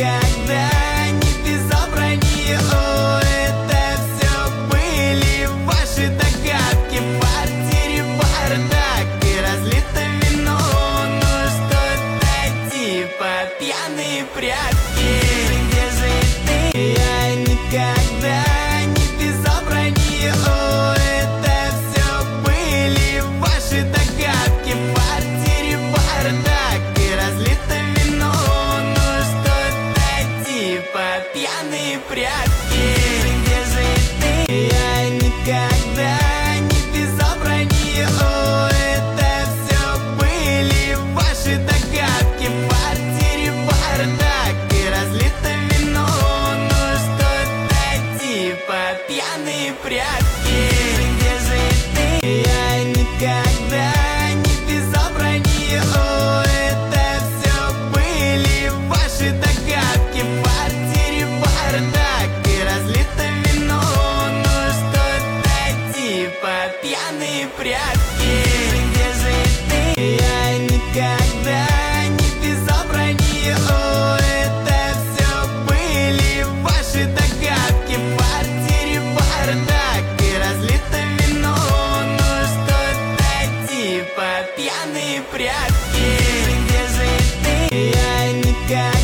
никогда не безобрание. О, это все были ваши догадки. В квартире бардак и разлито вино, ну что-то типа пьяные прятки. Где же ты? Я никогда не безобрание. О, это все были ваши догадки. В квартире бардак и разлито вино, ну что-то типа пьяные прятки. Где же ты? Я никогда не безобрание. О, это все были ваши догадки. В квартире бардак и разлито вино, ну что-то типа пьяные прятки. Где же ты? Я никогда не безобрание. О, это все были ваши догадки. В квартире бардак и разлито вино, ну что-то типа пьяные прятки. Где же ты? Я никогда не безобрание. О, это все были ваши догадки. В квартире бардак и разлито вино, ну что-то типа пьяные прятки. Где же ты? Я никогда